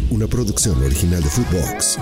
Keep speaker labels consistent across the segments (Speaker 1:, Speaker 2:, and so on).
Speaker 1: una producción original de Footbox.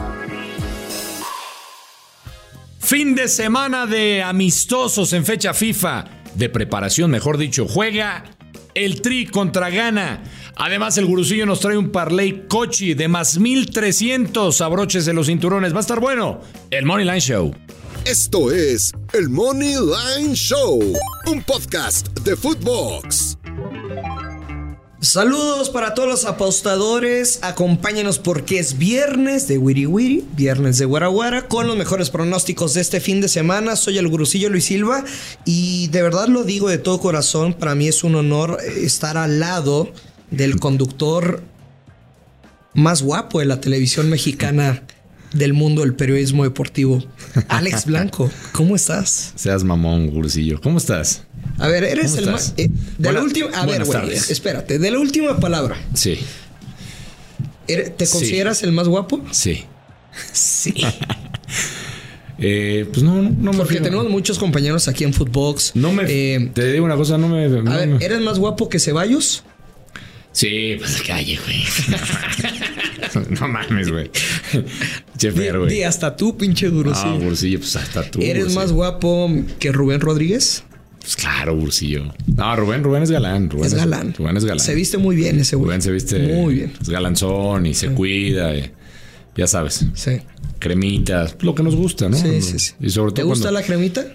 Speaker 2: Fin de semana de amistosos en fecha FIFA, de preparación, mejor dicho. Juega el Tri contra Ghana. Además, el gurusillo nos trae un parlay cochi de más 1,300. Abróchese los cinturones. Va a estar bueno. El Money Line Show.
Speaker 1: Esto es el Money Line Show, un podcast de Footbox.
Speaker 3: Saludos para todos los apostadores. Acompáñenos porque es viernes de Wiri Wiri, viernes de Guara Guara, con los mejores pronósticos de este fin de semana. Soy el gurusillo Luis Silva y de verdad lo digo de todo corazón. Para mí es un honor estar al lado del conductor más guapo de la televisión mexicana, del mundo del periodismo deportivo, Alex Blanco. ¿Cómo estás?
Speaker 2: Seas mamón, gurusillo. ¿Cómo estás?
Speaker 3: A ver, eres el más... de la última... A ver, güey, espérate. De la última palabra.
Speaker 2: Sí.
Speaker 3: ¿Te consideras el más guapo?
Speaker 2: Sí.
Speaker 3: Sí.
Speaker 2: Pues no
Speaker 3: porque tenemos muchos compañeros aquí en Footbox.
Speaker 2: Te digo una cosa,
Speaker 3: ¿eres más guapo que Ceballos?
Speaker 2: Sí, pues calle, güey. No mames, güey. Chefer, güey.
Speaker 3: Di hasta tú, pinche gurusillo.
Speaker 2: No, gurusillo, pues hasta tú.
Speaker 3: ¿Eres más guapo que Rubén Rodríguez?
Speaker 2: Pues claro, gurusillo. No, Rubén es galán. Rubén es galán.
Speaker 3: Se viste muy bien ese güey.
Speaker 2: Rubén se viste muy bien. Es galanzón y se cuida. Ya sabes.
Speaker 3: Sí.
Speaker 2: Cremitas, lo que nos gusta, ¿no?
Speaker 3: Sí.
Speaker 2: Y sobre todo
Speaker 3: ¿Te gusta la cremita?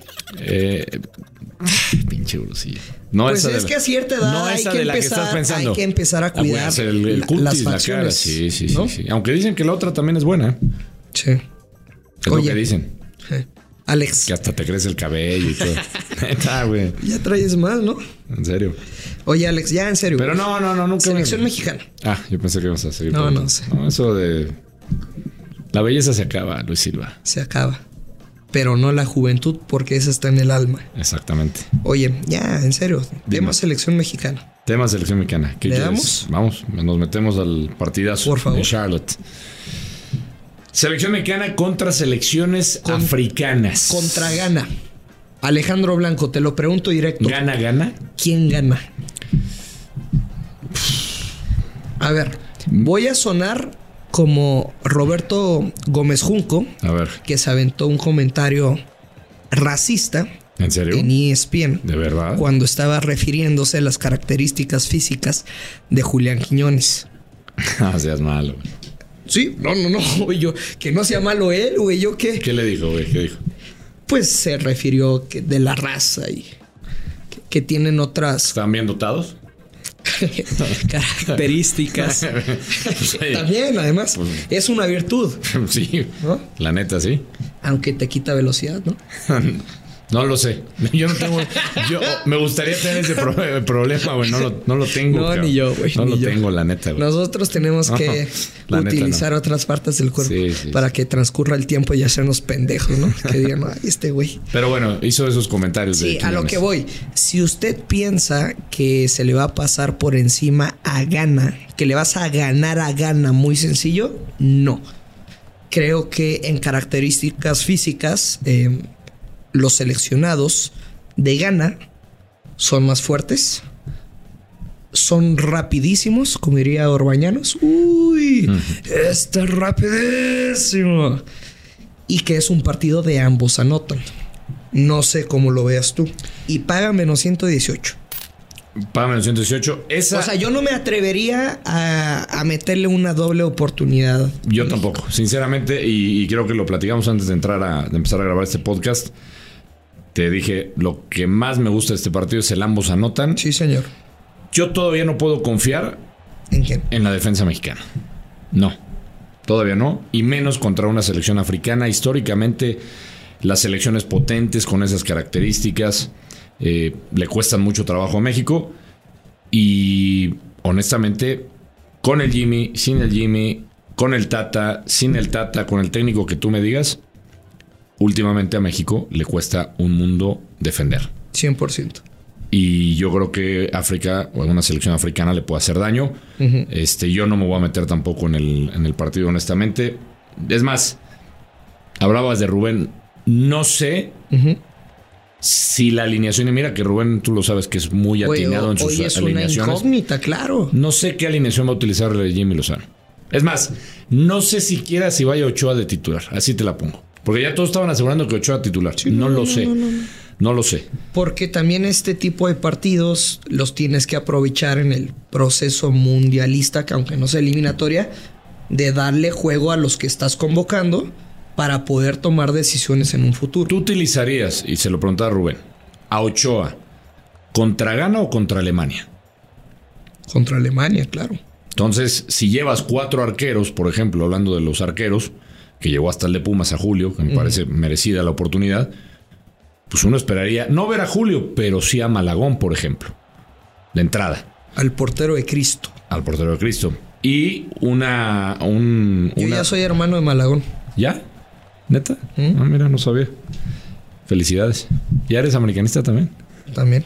Speaker 2: Pinche gurusillo. No,
Speaker 3: pues es que a cierta edad
Speaker 2: no
Speaker 3: hay que empezar a cuidar
Speaker 2: el cutis,
Speaker 3: las
Speaker 2: la
Speaker 3: facciones.
Speaker 2: cara. Sí, ¿no? Sí. Aunque dicen que la otra también es buena.
Speaker 3: Sí.
Speaker 2: Es lo que dicen.
Speaker 3: Alex.
Speaker 2: Que hasta te crece el cabello y todo. Neta, güey.
Speaker 3: Ya traes más, ¿no?
Speaker 2: En serio.
Speaker 3: Oye, Alex, ya en serio.
Speaker 2: Pero no, nunca.
Speaker 3: Selección mexicana.
Speaker 2: Yo pensé que ibas a seguir.
Speaker 3: No sé.
Speaker 2: No, eso de... La belleza se acaba, Luis Silva.
Speaker 3: Se acaba. Pero no la juventud, porque esa está en el alma.
Speaker 2: Exactamente.
Speaker 3: Oye, ya, en serio. Tema selección mexicana.
Speaker 2: Tema selección mexicana. ¿Qué
Speaker 3: ¿Le
Speaker 2: quieres?
Speaker 3: damos?
Speaker 2: Vamos, nos metemos al partidazo.
Speaker 3: Por favor.
Speaker 2: En Charlotte. Selección mexicana contra selecciones africanas.
Speaker 3: Contra Ghana. Alejandro Blanco, te lo pregunto directo.
Speaker 2: ¿Gana?
Speaker 3: ¿Quién gana? A ver, voy a sonar como Roberto Gómez Junco,
Speaker 2: a ver,
Speaker 3: que se aventó un comentario racista.
Speaker 2: ¿En serio?
Speaker 3: En ESPN.
Speaker 2: ¿De verdad?
Speaker 3: Cuando estaba refiriéndose a las características físicas de Julián Quiñones.
Speaker 2: Seas malo, güey.
Speaker 3: Sí, no, güey, yo, que no sea malo él, güey, yo qué.
Speaker 2: ¿Qué le dijo, güey? ¿Qué dijo?
Speaker 3: Pues se refirió de la raza y que tienen otras...
Speaker 2: ¿Están bien dotados?
Speaker 3: Características. Sí. También, además, pues, es una virtud.
Speaker 2: Sí,
Speaker 3: ¿no?
Speaker 2: La neta, sí.
Speaker 3: Aunque te quita velocidad, ¿no?
Speaker 2: No lo sé. Yo no tengo. Yo me gustaría tener ese problema, güey. No lo tengo.
Speaker 3: No, cabrón. Ni yo, güey.
Speaker 2: No lo tengo, la neta, güey.
Speaker 3: Nosotros tenemos que utilizar otras partes del cuerpo para que transcurra el tiempo y hacernos pendejos, ¿no? Que digan, ay, este güey.
Speaker 2: Pero bueno, hizo esos comentarios.
Speaker 3: Sí, a lo que voy. Si usted piensa que se le va a pasar por encima a Ghana, que le vas a ganar a Ghana muy sencillo, no. Creo que en características físicas, los seleccionados de Ghana son más fuertes, son rapidísimos, como diría Orbañanos. Uy, está rapidísimo. Y que es un partido de ambos anotan. No sé cómo lo veas tú. Y pagan menos 118.
Speaker 2: Pagan menos 118.
Speaker 3: O sea, yo no me atrevería a meterle una doble oportunidad.
Speaker 2: Yo tampoco, sinceramente. Y creo que lo platicamos antes de empezar a grabar este podcast. Te dije, lo que más me gusta de este partido es el ambos anotan.
Speaker 3: Sí, señor.
Speaker 2: Yo todavía no puedo confiar.
Speaker 3: ¿En quién?
Speaker 2: En la defensa mexicana. No, todavía no. Y menos contra una selección africana. Históricamente, las selecciones potentes con esas características le cuestan mucho trabajo a México. Y honestamente, con el Jimmy, sin el Jimmy, con el Tata, sin el Tata, con el técnico que tú me digas, últimamente a México le cuesta un mundo defender.
Speaker 3: 100%.
Speaker 2: Y yo creo que África o alguna selección africana le puede hacer daño. Yo no me voy a meter tampoco en el partido, honestamente. Es más, hablabas de Rubén. No sé si la alineación... Y mira que Rubén, tú lo sabes que es muy atinado en sus alineaciones.
Speaker 3: Es una incógnita, claro.
Speaker 2: No sé qué alineación va a utilizar Jimmy Lozano. Es más, no sé siquiera si vaya Ochoa de titular. Así te la pongo. Porque ya todos estaban asegurando que Ochoa titular. Sí, no lo sé. No lo sé.
Speaker 3: Porque también este tipo de partidos los tienes que aprovechar en el proceso mundialista, que aunque no sea eliminatoria, de darle juego a los que estás convocando para poder tomar decisiones en un futuro.
Speaker 2: ¿Tú utilizarías, y se lo preguntaba Rubén, a Ochoa contra Ghana o contra Alemania?
Speaker 3: Contra Alemania, claro.
Speaker 2: Entonces, si llevas 4 arqueros, por ejemplo, hablando de los arqueros, que llegó hasta el de Pumas a Julio, que me parece merecida la oportunidad, pues uno esperaría no ver a Julio, pero sí a Malagón, por ejemplo, de entrada.
Speaker 3: Al portero de Cristo.
Speaker 2: Al portero de Cristo. Y
Speaker 3: Yo ya soy hermano de Malagón.
Speaker 2: ¿Ya? ¿Neta? Ah, mira, no sabía. Felicidades. ¿Ya eres americanista también?
Speaker 3: También.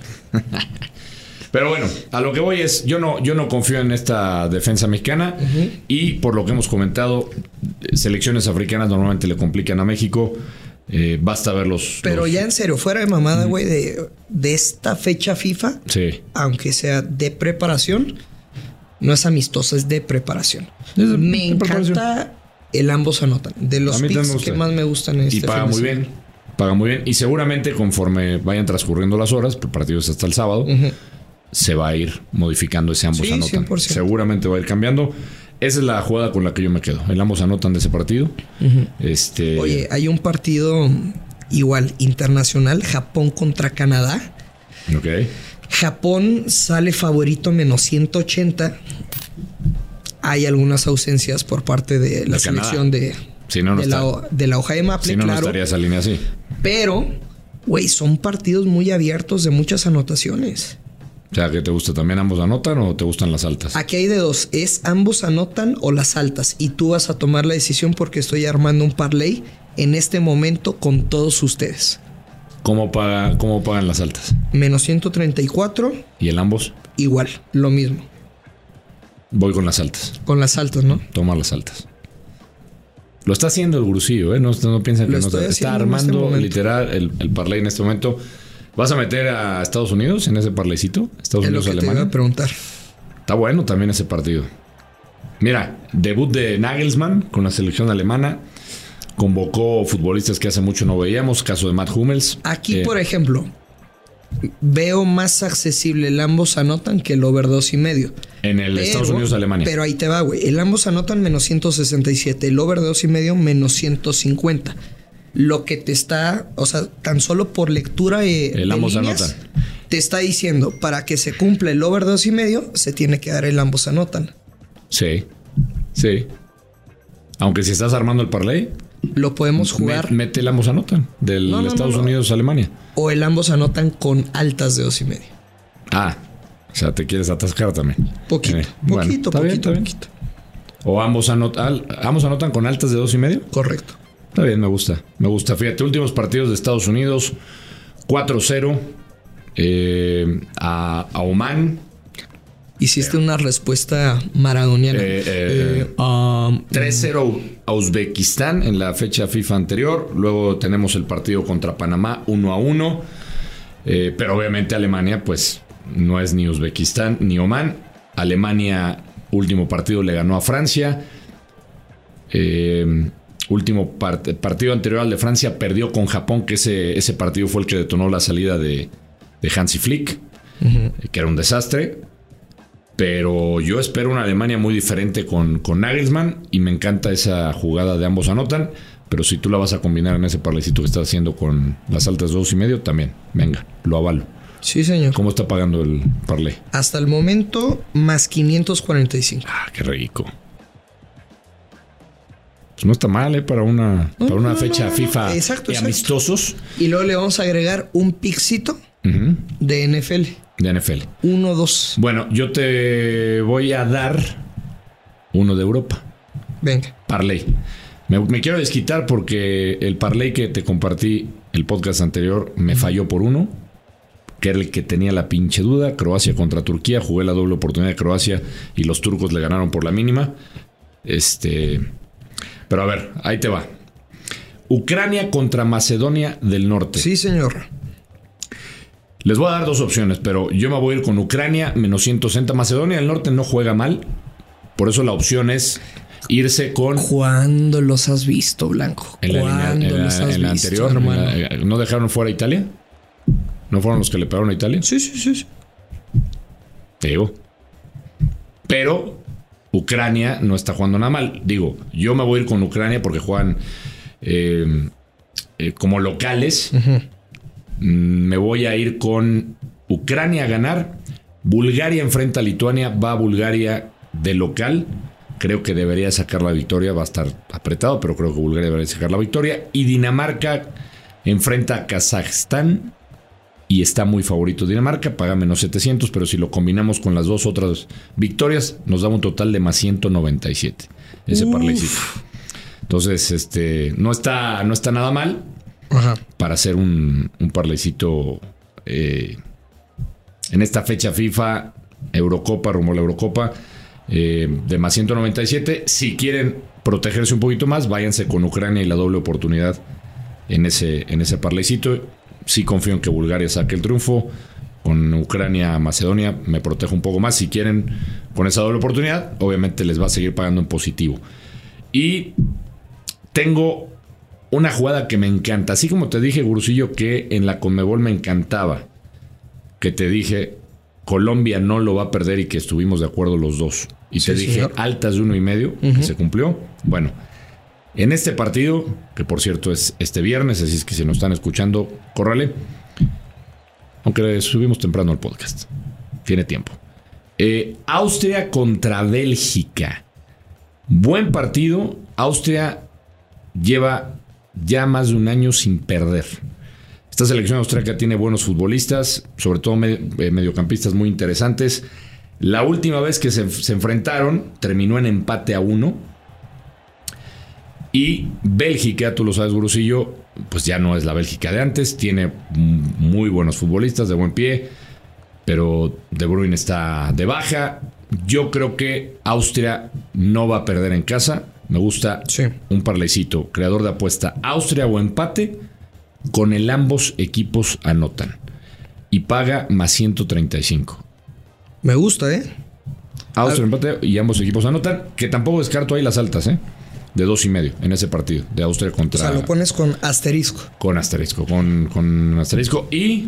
Speaker 2: Pero bueno, a lo que voy es, yo no confío en esta defensa mexicana y por lo que hemos comentado, selecciones africanas normalmente le complican a México. Basta ver los...
Speaker 3: Pero ya en serio, fuera de mamada, güey, de esta fecha FIFA,
Speaker 2: sí,
Speaker 3: aunque sea de preparación, no es amistosa, es de preparación. Me encanta el ambos anotan. De los picks que más me gustan en este.
Speaker 2: Y paga muy bien. Paga muy bien. Y seguramente conforme vayan transcurriendo las horas, el partido es hasta el sábado, se va a ir modificando ese ambos anotan. 100%. Seguramente va a ir cambiando. Esa es la jugada con la que yo me quedo. El ambos anotan de ese partido.
Speaker 3: Oye, hay un partido igual, internacional, Japón contra Canadá.
Speaker 2: Ok.
Speaker 3: Japón sale favorito menos 180. Hay algunas ausencias por parte de la selección de la hoja de Maple,
Speaker 2: no estaría esa línea así.
Speaker 3: Pero, güey, son partidos muy abiertos de muchas anotaciones.
Speaker 2: O sea, ¿qué te gusta? ¿También ambos anotan o te gustan las altas?
Speaker 3: Aquí hay de dos. Es ambos anotan o las altas. Y tú vas a tomar la decisión porque estoy armando un parlay en este momento con todos ustedes.
Speaker 2: ¿Cómo pagan las altas?
Speaker 3: Menos 134.
Speaker 2: ¿Y el ambos?
Speaker 3: Igual, lo mismo.
Speaker 2: Voy con las altas.
Speaker 3: Con las altas, ¿no?
Speaker 2: Toma las altas. Lo está haciendo el Gurusillo, ¿eh? No piensen que no está armando literal el parlay en este momento. ¿Vas a meter a Estados Unidos en ese parlaycito? Estados Unidos, Alemania.
Speaker 3: Te iba a preguntar.
Speaker 2: Está bueno también ese partido. Mira, debut de Nagelsmann con la selección alemana. Convocó futbolistas que hace mucho no veíamos. Caso de Matt Hummels.
Speaker 3: Aquí, por ejemplo, veo más accesible el ambos anotan que el over 2.5.
Speaker 2: En el Estados Unidos-Alemania.
Speaker 3: Pero ahí te va, güey. El ambos anotan menos 167. El over 2.5 menos 150. Lo que te está, o sea, tan solo por lectura de
Speaker 2: ambos
Speaker 3: líneas,
Speaker 2: anotan.
Speaker 3: Te está diciendo, para que se cumpla el over 2.5, se tiene que dar el ambos anotan.
Speaker 2: Sí. Aunque si estás armando el parlay,
Speaker 3: lo podemos jugar.
Speaker 2: Mete el ambos anotan del Estados Unidos-Alemania.
Speaker 3: O el ambos anotan con altas de 2.5.
Speaker 2: Ah, o sea, te quieres atascar también.
Speaker 3: Poquito.
Speaker 2: Está bien. O ambos anotan con altas de 2.5.
Speaker 3: Correcto.
Speaker 2: Está bien, me gusta. Fíjate, últimos partidos de Estados Unidos. 4-0 a Oman.
Speaker 3: Hiciste una respuesta maradoniana.
Speaker 2: 3-0 a Uzbekistán en la fecha FIFA anterior. Luego tenemos el partido contra Panamá 1-1. Pero obviamente Alemania pues no es ni Uzbekistán ni Oman. Alemania, último partido, le ganó a Francia. Último partido anterior al de Francia perdió con Japón, que ese partido fue el que detonó la salida de Hansi Flick, que era un desastre. Pero yo espero una Alemania muy diferente con Nagelsmann y me encanta esa jugada de ambos anotan. Pero si tú la vas a combinar en ese parlaycito que estás haciendo con las altas 2.5, también, venga, lo avalo.
Speaker 3: Sí, señor.
Speaker 2: ¿Cómo está pagando el parlay?
Speaker 3: Hasta el momento, más 545.
Speaker 2: Ah, qué rico. Pues no está mal, para una fecha FIFA
Speaker 3: exacto.
Speaker 2: Amistosos.
Speaker 3: Y luego le vamos a agregar un pixito de NFL.
Speaker 2: De NFL.
Speaker 3: 1-2.
Speaker 2: Bueno, yo te voy a dar uno de Europa.
Speaker 3: Venga.
Speaker 2: Parlay. Me quiero desquitar porque el parlay que te compartí el podcast anterior me falló por uno, que era el que tenía la pinche duda. Croacia contra Turquía. Jugué la doble oportunidad de Croacia y los turcos le ganaron por la mínima. Pero a ver, ahí te va. Ucrania contra Macedonia del Norte.
Speaker 3: Sí, señor.
Speaker 2: Les voy a dar dos opciones, pero yo me voy a ir con Ucrania, menos 160. Macedonia del Norte no juega mal. Por eso la opción es irse con...
Speaker 3: ¿Cuándo los has visto, Blanco?
Speaker 2: En la anterior, hermano. ¿No dejaron fuera a Italia? ¿No fueron los que le pegaron a Italia?
Speaker 3: Sí.
Speaker 2: Te digo. Pero Ucrania no está jugando nada mal. Digo, yo me voy a ir con Ucrania porque juegan como locales. Uh-huh. Me voy a ir con Ucrania a ganar. Bulgaria enfrenta a Lituania. Va a Bulgaria de local. Creo que debería sacar la victoria. Va a estar apretado, pero creo que Bulgaria debería sacar la victoria. Y Dinamarca enfrenta a Kazajstán. Y está muy favorito Dinamarca, paga menos 700, pero si lo combinamos con las dos otras victorias, nos da un total de más 197. Ese parlaycito. Entonces, no está nada mal. Ajá. Para hacer un parlaycito en esta fecha FIFA, Eurocopa, rumbo a la Eurocopa, de más 197. Si quieren protegerse un poquito más, váyanse con Ucrania y la doble oportunidad en ese parlaycito. Sí confío en que Bulgaria saque el triunfo. Con Ucrania, Macedonia me protejo un poco más. Si quieren con esa doble oportunidad, obviamente les va a seguir pagando en positivo. Y tengo una jugada que me encanta. Así como te dije, Gurusillo, que en la Conmebol me encantaba. Que te dije, Colombia no lo va a perder y que estuvimos de acuerdo los dos. Y sí, te dije, señor, altas de 1.5, uh-huh, que se cumplió. Bueno, en este partido, que por cierto es este viernes, así es que si nos están escuchando, córrale. Aunque subimos temprano el podcast. Tiene tiempo. Austria contra Bélgica. Buen partido. Austria lleva ya más de un año sin perder. Esta selección austríaca tiene buenos futbolistas, sobre todo mediocampistas muy interesantes. La última vez que se enfrentaron terminó en empate a 1. Y Bélgica, tú lo sabes, Gurusillo, pues ya no es la Bélgica de antes. Tiene muy buenos futbolistas de buen pie, pero De Bruyne está de baja. Yo creo que Austria no va a perder en casa. Me gusta un parlaycito, creador de apuesta, Austria o empate, con el ambos equipos anotan. Y paga más 135.
Speaker 3: Me gusta,
Speaker 2: Austria empate y ambos equipos anotan. Que tampoco descarto ahí las altas, de 2.5 en ese partido de Austria contra...
Speaker 3: O sea, lo pones con asterisco.
Speaker 2: Con asterisco, con asterisco. Y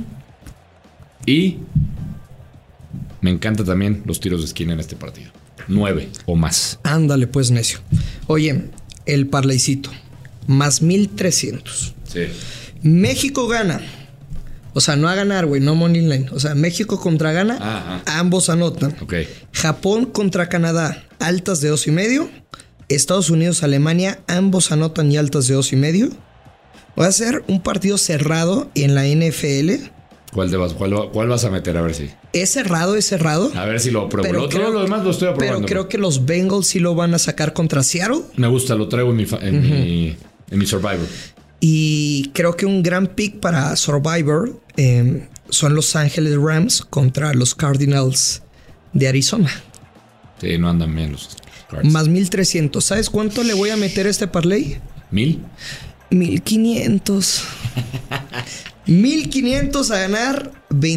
Speaker 2: me encanta también los tiros de esquina en este partido. 9 o más.
Speaker 3: Ándale pues, necio. Oye, el parlaycito, más 1.300.
Speaker 2: Sí.
Speaker 3: México gana. O sea, no a ganar, güey, no money line. O sea, México contra Ghana, ajá, ambos anotan.
Speaker 2: Okay.
Speaker 3: Japón contra Canadá, altas de 2.5. Estados Unidos, Alemania, ambos anotan y altas de 2.5. Va a ser un partido cerrado en la NFL.
Speaker 2: ¿Cuál vas a meter? A ver si.
Speaker 3: Es cerrado.
Speaker 2: A ver si lo pruebo. Lo demás lo estoy aprobando.
Speaker 3: Pero creo que los Bengals sí lo van a sacar contra Seattle.
Speaker 2: Me gusta, lo traigo en mi Survivor.
Speaker 3: Y creo que un gran pick para Survivor son Los Ángeles Rams contra los Cardinals de Arizona.
Speaker 2: Sí, no andan bien los Cards.
Speaker 3: Más 1.300. ¿Sabes cuánto le voy a meter a este parlay?
Speaker 2: ¿1,000?
Speaker 3: 1.500. 1.500 a ganar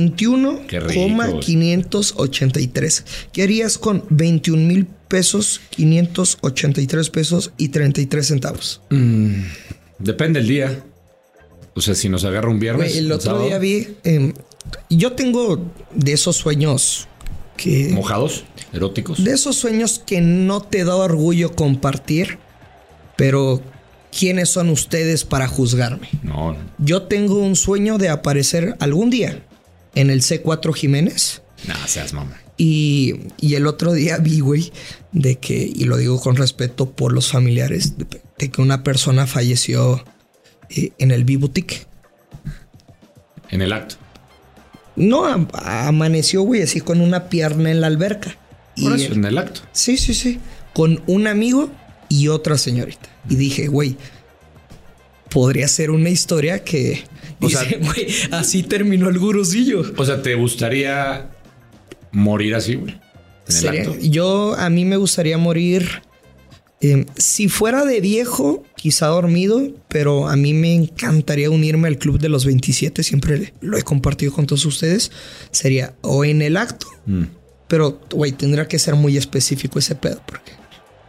Speaker 3: 21,583. ¿Qué harías con 21,000 pesos, 583 pesos y 33 centavos?
Speaker 2: Depende del día. O sea, si nos agarra un viernes.
Speaker 3: El otro día vi. Yo tengo de esos sueños que.
Speaker 2: ¿Mojados? ¿Eróticos?
Speaker 3: De esos sueños que no te da orgullo compartir, pero ¿quiénes son ustedes para juzgarme?
Speaker 2: No.
Speaker 3: Yo tengo un sueño de aparecer algún día en el C4 Jiménez.
Speaker 2: No, seas mamá.
Speaker 3: Y el otro día vi, güey, de que, y lo digo con respeto por los familiares, de que una persona falleció en el B-Boutique.
Speaker 2: ¿En el acto?
Speaker 3: No, amaneció, güey, así con una pierna en la alberca.
Speaker 2: Por eso, en el acto.
Speaker 3: Sí. Con un amigo y otra señorita. Y dije, güey, podría ser una historia que... Dice, güey, así terminó el gurusillo.
Speaker 2: O sea, ¿te gustaría morir así, güey? ¿En el acto?
Speaker 3: A mí me gustaría morir... si fuera de viejo, quizá dormido, pero a mí me encantaría unirme al club de los 27. Siempre lo he compartido con todos ustedes. Sería o en el acto... Pero, güey, tendrá que ser muy específico ese pedo, porque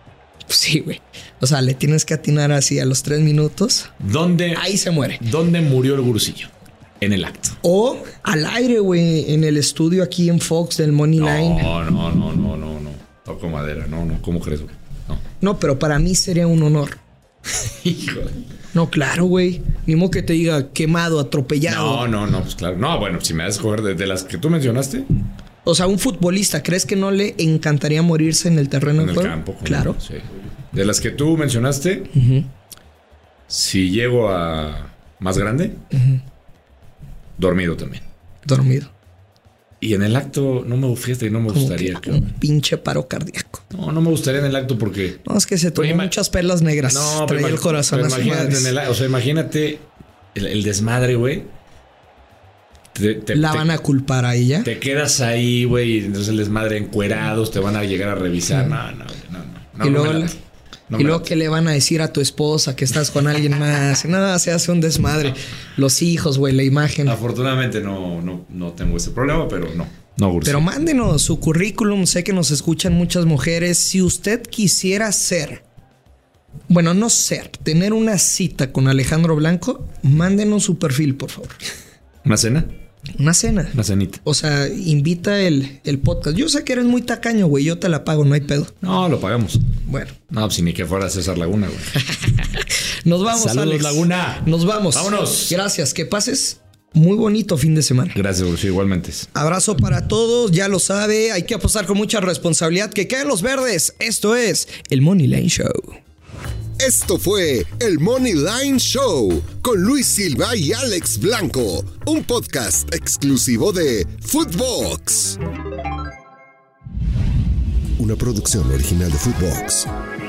Speaker 3: Sí, güey. O sea, le tienes que atinar así a los 3 minutos. Ahí se muere.
Speaker 2: ¿Dónde murió el gurusillo? En el acto.
Speaker 3: O al aire, güey, en el estudio aquí en Fox del Money Line.
Speaker 2: No. Toco madera. No. ¿Cómo crees, güey?
Speaker 3: No, pero para mí sería un honor.
Speaker 2: Hijo.
Speaker 3: No, claro, güey. Ni modo que te diga quemado, atropellado.
Speaker 2: No, pues claro. No, bueno, si me das a escoger de las que tú mencionaste.
Speaker 3: O sea, un futbolista, ¿crees que no le encantaría morirse en el terreno de juego?
Speaker 2: En el campo.
Speaker 3: Claro.
Speaker 2: Sí. De las que tú mencionaste, si llego a más grande, dormido también.
Speaker 3: Dormido.
Speaker 2: Y en el acto no me gustaría.
Speaker 3: Un pinche paro cardíaco.
Speaker 2: No me gustaría en el acto porque...
Speaker 3: No, es que se tomó muchas perlas negras.
Speaker 2: No,
Speaker 3: traía el corazón a su madre.
Speaker 2: Imagínate el desmadre, güey.
Speaker 3: ¿La van a culpar a ella?
Speaker 2: Te quedas ahí, güey, y entonces el desmadre encuerados, te van a llegar a revisar. No.
Speaker 3: Y luego, ¿qué le van a decir a tu esposa que estás con alguien más? Nada, se hace un desmadre. Los hijos, güey, la imagen.
Speaker 2: Afortunadamente no tengo ese problema, pero no.
Speaker 3: Pero mándenos su currículum. Sé que nos escuchan muchas mujeres. Si usted quisiera tener una cita con Alejandro Blanco, mándenos su perfil, por favor.
Speaker 2: ¿Una cena?
Speaker 3: Una cena.
Speaker 2: Una cenita.
Speaker 3: O sea, invita el podcast. Yo sé que eres muy tacaño, güey. Yo te la pago, no hay pedo.
Speaker 2: No, lo pagamos.
Speaker 3: Bueno.
Speaker 2: No, pues ni que fuera César Laguna, güey.
Speaker 3: Nos vamos,
Speaker 2: Saludos,
Speaker 3: Alex.
Speaker 2: Laguna.
Speaker 3: Nos vamos.
Speaker 2: Vámonos.
Speaker 3: Gracias. Que pases muy bonito fin de semana.
Speaker 2: Gracias, Bruce. Igualmente.
Speaker 3: Abrazo para todos. Ya lo sabe. Hay que apostar con mucha responsabilidad. Que caen los verdes. Esto es el Money Line Show.
Speaker 1: Esto fue el Money Line Show con Luis Silva y Alex Blanco, un podcast exclusivo de Footbox. Una producción original de Footbox.